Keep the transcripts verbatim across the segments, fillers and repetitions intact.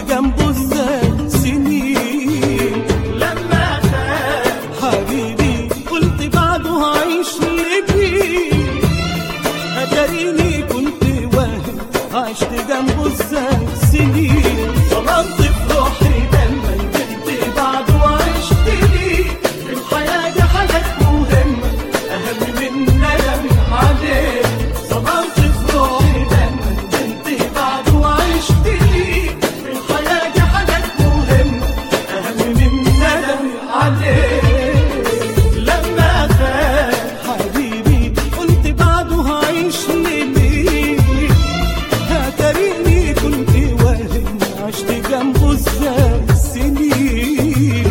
جنبه ازاي سنين. لما خان حبيبي قلت بعده هعيش لجيل، اتاريني كنت واهم عشت جنبه ازاي سنين. ظلمت في روحي لما ندمت بعده وعشت ليه، الحياة دي حاجات مهمة أهم من ندم عليه. ظلمت في روحي لما ندمت بعده وعشت ليه، الحياة دي حاجات مهمة أهم من ندم عليه. لما خان حبيبي قلت بعده هعيش ليه، اتاريني كنت واهم عشت جنبه ازاي سنين.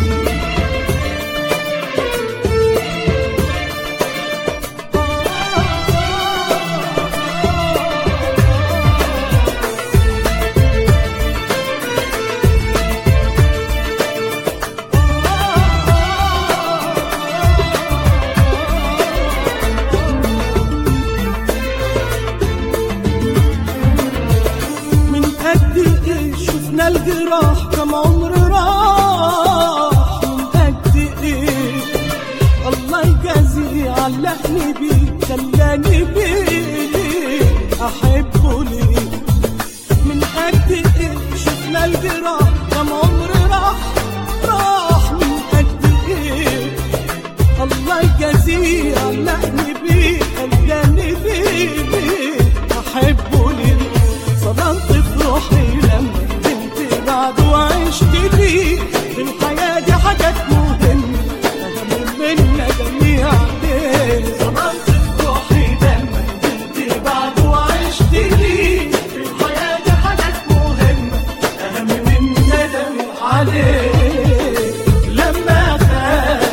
شفنا الجراح كم عمر راح، من قد ايه الله يجازيه علقني بيه خلاني بيه احبه ليه. من قد ايه شفنا الجراح كم عمر راح راح، من قد ايه الله يجازيه علقني بيه خلاني بيه بيه احبه ليه. صدمت في روحي لما بعد وعشت ليه، الحياة دي حاجات مهمة أهم من ندمي عليه. ظلمت في روحي لما ندمت بعد وعشت ليه، الحياة دي حاجات مهمة أهم من ندمي عليه. لما خان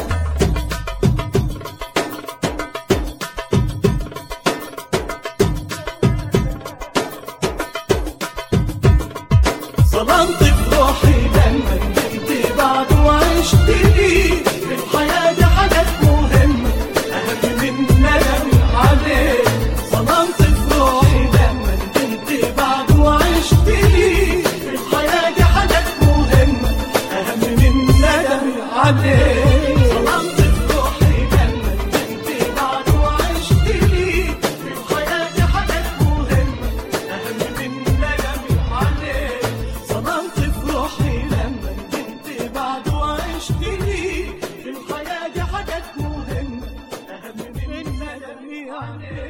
ظلمت في روحي لما ندمت بعد وعشت ليه، الحياة دي حاجات مهمة أهم من ندمي عليه. ظلمت في روحي لما ندمت بعد وعشت ليه، الحياة دي حاجات مهمة أهم من ندمي عليه. ظلمت في روحي لما ندمت بعد وعشت ليه، الحياة دي حاجات مهمة أهم من ندمي عليه. ظلمت في روحي لما ندمت بعد وعشت ليه، الحياة دي حاجات مهمة أهم من ندمي عليه.